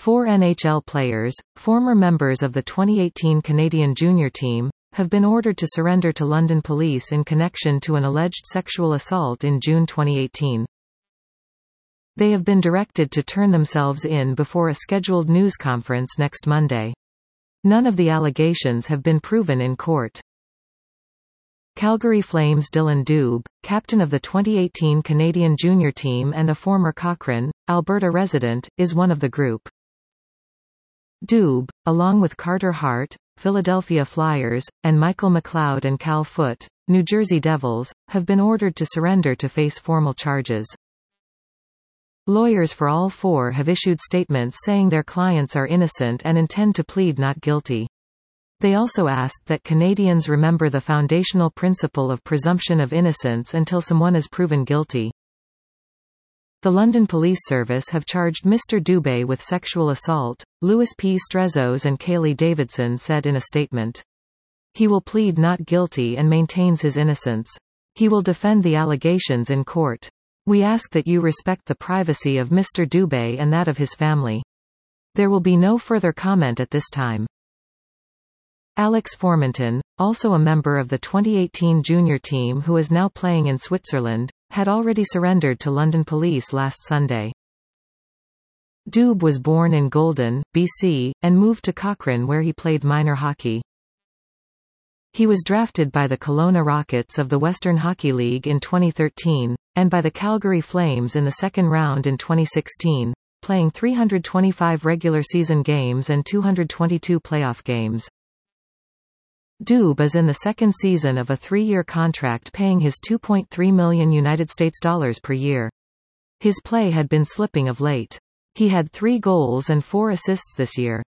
Four NHL players, former members of the 2018 Canadian junior team, have been ordered to surrender to London police in connection to an alleged sexual assault in June 2018. They have been directed to turn themselves in before a scheduled news conference next Monday. None of the allegations have been proven in court. Calgary Flames' Dylan Dubé, captain of the 2018 Canadian junior team and a former Cochrane, Alberta resident, is one of the group. Dubé, along with Carter Hart, Philadelphia Flyers, and Michael McLeod and Cal Foote, New Jersey Devils, have been ordered to surrender to face formal charges. Lawyers for all four have issued statements saying their clients are innocent and intend to plead not guilty. They also asked that Canadians remember the foundational principle of presumption of innocence until someone is proven guilty. The London Police Service have charged Mr. Dubé with sexual assault, Louis P. Strezos and Kaylee Davidson said in a statement. He will plead not guilty and maintains his innocence. He will defend the allegations in court. We ask that you respect the privacy of Mr. Dubé and that of his family. There will be no further comment at this time. Alex Formenton, also a member of the 2018 junior team who is now playing in Switzerland, had already surrendered to London police last Sunday. Dubé was born in Golden, BC, and moved to Cochrane where he played minor hockey. He was drafted by the Kelowna Rockets of the Western Hockey League in 2013, and by the Calgary Flames in the second round in 2016, playing 325 regular season games and 222 playoff games. Dubé is in the second season of a 3-year contract paying his $2.3 million per year. His play had been slipping of late. He had 3 goals and 4 assists this year.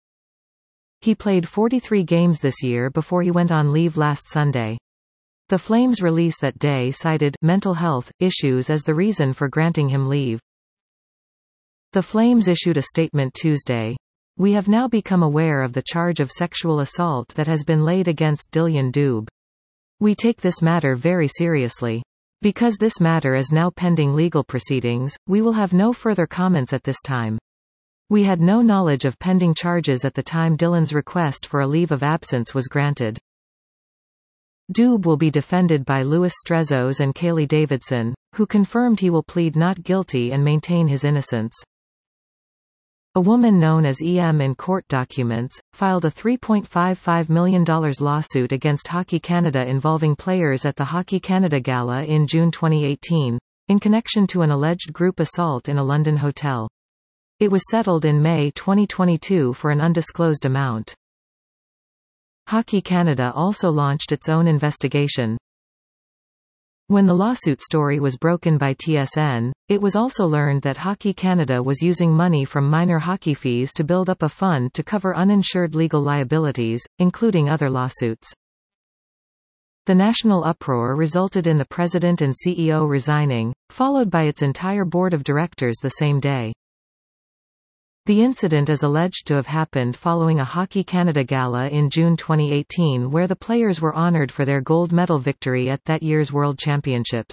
He played 43 games this year before he went on leave last Sunday. The Flames' release that day cited mental health issues as the reason for granting him leave. The Flames issued a statement Tuesday. We have now become aware of the charge of sexual assault that has been laid against Dylan Dubé. We take this matter very seriously. Because this matter is now pending legal proceedings, we will have no further comments at this time. We had no knowledge of pending charges at the time Dylan's request for a leave of absence was granted. Dubé will be defended by Louis Strezos and Kaylee Davidson, who confirmed he will plead not guilty and maintain his innocence. A woman known as EM in court documents, filed a $3.55 million lawsuit against Hockey Canada involving players at the Hockey Canada Gala in June 2018, in connection to an alleged group assault in a London hotel. It was settled in May 2022 for an undisclosed amount. Hockey Canada also launched its own investigation. When the lawsuit story was broken by TSN, it was also learned that Hockey Canada was using money from minor hockey fees to build up a fund to cover uninsured legal liabilities, including other lawsuits. The national uproar resulted in the president and CEO resigning, followed by its entire board of directors the same day. The incident is alleged to have happened following a Hockey Canada Gala in June 2018 where the players were honoured for their gold medal victory at that year's World Championships.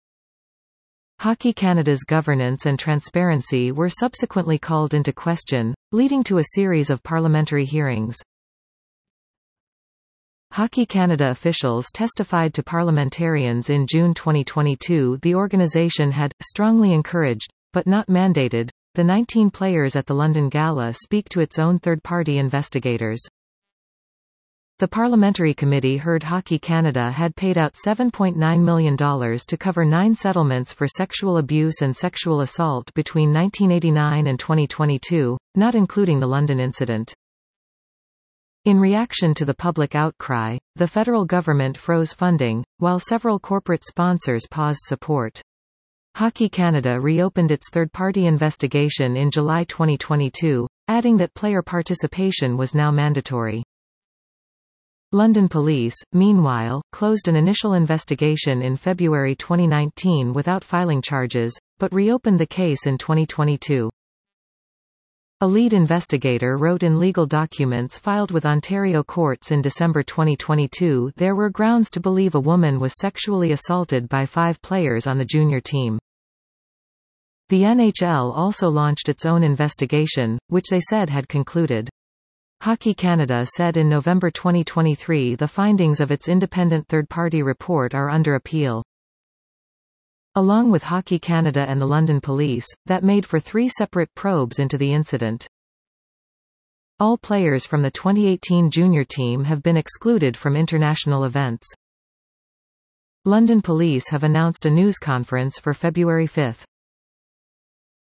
Hockey Canada's governance and transparency were subsequently called into question, leading to a series of parliamentary hearings. Hockey Canada officials testified to parliamentarians in June 2022 the organisation had strongly encouraged, but not mandated, the 19 players at the London Gala speak to its own third-party investigators. The Parliamentary Committee heard Hockey Canada had paid out $7.9 million to cover 9 settlements for sexual abuse and sexual assault between 1989 and 2022, not including the London incident. In reaction to the public outcry, the federal government froze funding, while several corporate sponsors paused support. Hockey Canada reopened its third-party investigation in July 2022, adding that player participation was now mandatory. London Police, meanwhile, closed an initial investigation in February 2019 without filing charges, but reopened the case in 2022. A lead investigator wrote in legal documents filed with Ontario courts in December 2022 there were grounds to believe a woman was sexually assaulted by 5 players on the junior team. The NHL also launched its own investigation, which they said had concluded. Hockey Canada said in November 2023 the findings of its independent third-party report are under appeal. Along with Hockey Canada and the London Police, that made for 3 separate probes into the incident. All players from the 2018 junior team have been excluded from international events. London Police have announced a news conference for February 5.